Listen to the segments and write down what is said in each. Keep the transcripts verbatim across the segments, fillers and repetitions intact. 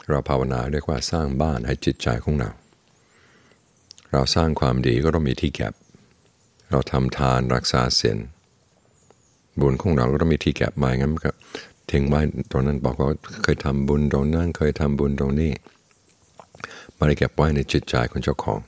เราภาวนาเรียกว่าสร้างบ้านให้จิตใจของเราเราสร้างความดีก็ต้องมีที่เก็บเราทำทานรักษาศีลบุญของเราก็ต้องมีที่เก็บมางั้นก็ทิ้งไว้ตรงนั้นบอกว่าเคยทำบุญตรงนั้นเคยทำบุญตรงนี้ไม่ได้เก็บไว้ในจิตใจของเจ้าของ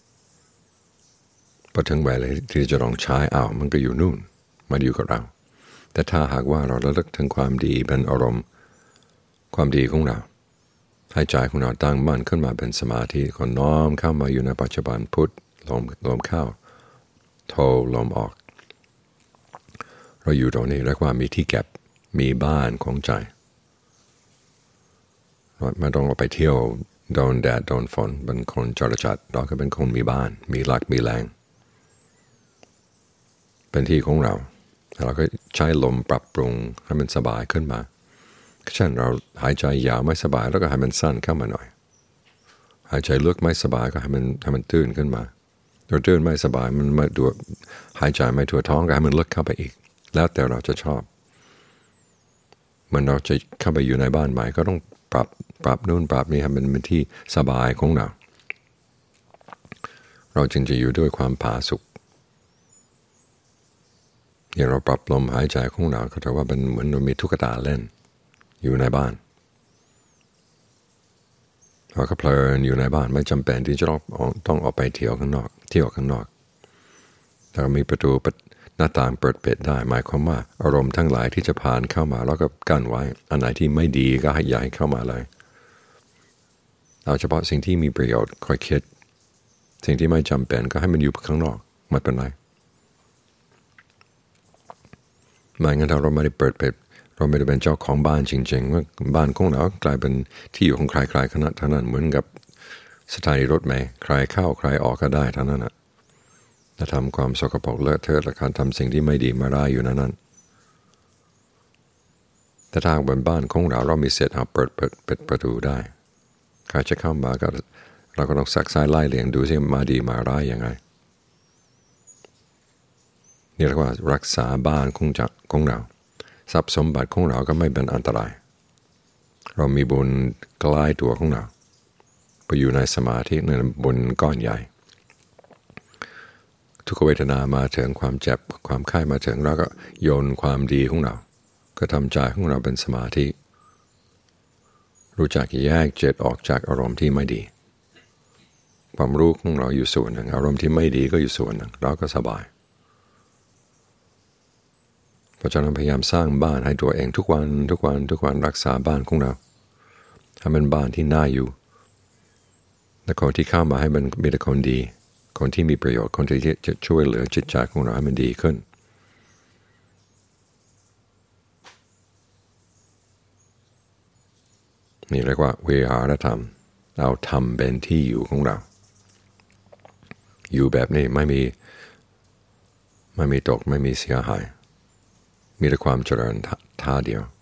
พอถึงเวลาที่จะลองใช้อ้าวมันก็อยู่นู่นมาอยู่กับเราแต่ถ้าหากว่าเราระลึกถึงความดีเป็นอารมณ์ความดีของเราให้ใจของเราตั้งมั่นขึ้นมาเป็นสมาธิก็น้อมเข้ามาอยู่ในปัจจุบันพุทลมลมเข้าโทลมออกเราอยู่ตรงนี้เรียกว่ามีที่เก็บมีบ้านของใจไม่ต้องไปเที่ยวโดนแดดโดนฝนเป็นคนจรจัดเราก็เป็นคนมีบ้านมีหลักมีแรงเป็นที่ของเราเราก็ใช้ลมปรับปรุงให้มันสบายขึ้นมาเช่นเราหายใจยาวไม่สบายแล้วก็ให้มันสั้นเข้ามาหน่อยหายใจลึกไม่สบายก็ให้มันให้มันตื้นขึ้นมาเราตื้นไม่สบายมันไม่ดูหายใจไม่ทั่วท้องก็ให้มันลึกเข้าไปอีกแล้วแต่เราจะชอบมันเราจะเข้าไปอยู่ในบ้านใหม่ก็ต้องปรับปรับนู่นปรับนี่ให้มันเป็นที่สบายของเราเราจึงจะอยู่ด้วยความผาสุกอย่างเราปรับลมหายใจของเราก็ถือว่าเป็นเหมือนเรามีตุ๊กตาเล่นอยู่ในบ้านเราก็เพลินอยู่ในบ้านไม่จำเป็นที่จะต้องต้องออกไปเที่ยวข้างนอกเที่ยวข้างนอกเรามีประตูหน้าต่างเปิดเปิดได้หมายความว่าอารมณ์ทั้งหลายที่จะผ่านเข้ามาแล้วก็กั้นไว้อันไหนที่ไม่ดีก็ให้ย้ายเข้ามาเลยเอาเฉพาะสิ่งที่มีประโยชน์ค่อยคิดสิ่งที่ไม่จำเป็นก็ให้มันอยู่ข้างนอกไม่เป็นไรไม่งั้นเราไม่ได้เปิดเปิดเราไม่ได้เป็นเจ้าของบ้านจริงๆว่าบ้านของเรากลายเป็นที่อยู่ของใครๆขนาดเท่านั้นเหมือนกับสถานีรถเมล์ใครเข้าใครออกก็ได้เท่านั้นนะจะทำความสกปรกเลอะเทอะและการทำสิ่งที่ไม่ดีมาได้อยู่นั้นนั้นแต่ทางบนบ้านของเราเรามีเศษเอาเปิดเปิดเปิดประตูได้ใครจะเข้ามาก็เราก็ต้องซักซ้ายไล่เลียงดูสิมาดีมาร้ายยังไงนี่เรียกว่ารักษาบ้านของจักของเราทรัพย์สมบัติของเราก็ไม่เป็นอันตรายเรามีบุญใกล้ตัวของเราไปอยู่ในสมาธิในบุญก้อนใหญ่ทุกเวทนามาถึงความเจ็บความไข้มาถึงเราก็โยนความดีของเราก็ทำใจของเราเป็นสมาธิรู้จักแยกจิตออกจากอารมณ์ที่ไม่ดีความรู้ของเราอยู่ส่วนหนึ่งอารมณ์ที่ไม่ดีก็อยู่ส่วนหนึ่งเราก็สบายเพราะฉะนั้นพยายามสร้างบ้านให้ตัวเองทุกวันทุกวันทุกวันรักษาบ้านของเราให้มันบ้านที่น่าอยู่และคนที่เข้ามาให้มันมีแต่คนดีคนที่มีประโยชน์คนที่จะช่วยเหลือจิตใจของเราให้มันดีขึ้นนี่เรียกว่าวิหารธรรมเอาธรรมเป็นที่อยู่ของเราอยู่แบบนี้ไม่มีไม่มีตกไม่มีเสียหายมีแต่ความเจริญท่าเดียว